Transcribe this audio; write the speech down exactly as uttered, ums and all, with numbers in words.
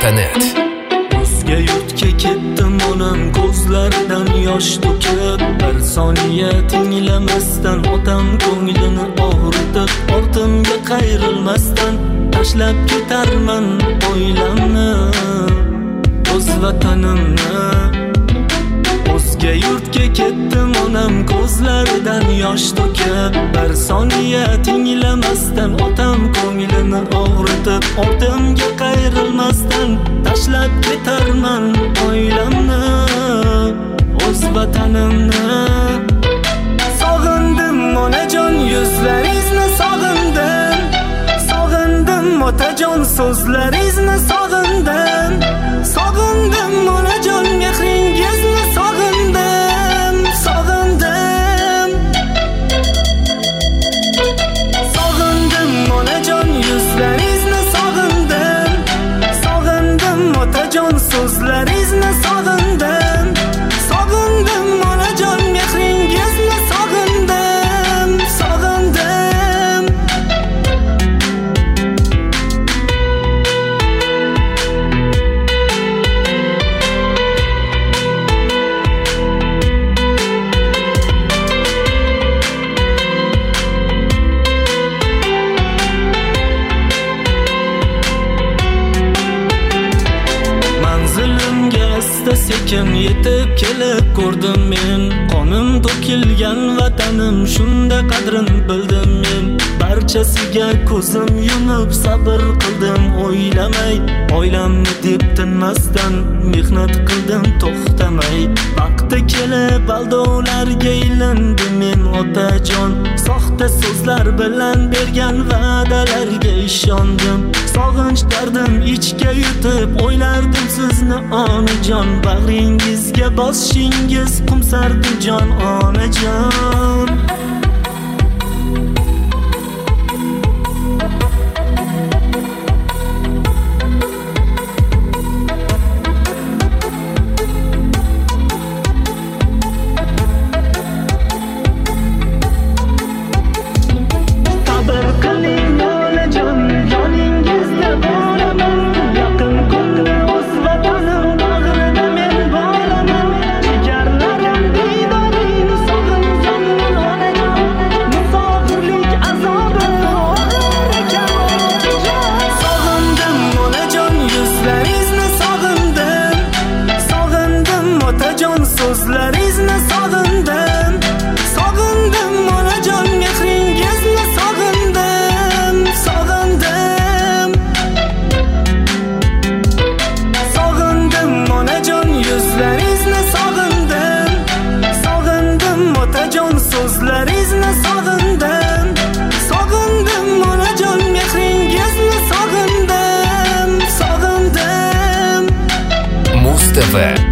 nuqta net. O'zga yurtga ketdim onam ko'zlaridan yosh to'kib, bir soniya tinglamasdan otam ko'nglini og'ritib, ortimga qayrilmasdan tashlab ketarman oilamni, o'z vatanimni. O'zga yurtga ketdim onam ko'zlaridan yosh to'kib, bir soniya tinglamasdan otam ko'nglini og'ritib, ortimga qayrilmasdan tashlab ketarman oilamni, o'z vatanimni. Sog'indim onajon, yuzlaringizni sog'indim, sog'indim otajon, so'zlaringizni sog'indim, sog'indim onajon, mehringizni sog'indim, sog'indim. Sog'indim onajon, yuzlaringizni sog'indim, sog'indim otajon, so'zlaringizni sog'indim, sog'indim onajon, mehringizni sog'indim, sog'indim. Manzilimga asta-sekin yetib kelib ko'rdim men, qonim to'kilgan vatanim, shunda qadrin bildim men. Barchasiga ko'zim yumib sabr qildim, o'ylamay oilamni deb tinmasdan mehnat qildim to'xtamay. Vaqti kelib aldovlarga ilindim men otajon, soxta so'zlar bilan bergan va'dalarga ishondim. Sog'inch dardim ichga yutib o'ylardim sizni onajon, bag'ringizga bosishingiz qumsardi jon onajon. So'zlaringizni sog'indim, sog'indim onajon, mehringizni sog'indim, sog'indim. Sog'indim onajon, yuzlaringizni sog'indim, sog'indim otajon, so'zlaringizni sog'indim, sog'indim onajon, mehringizni sog'indim, sog'indim. Muz T V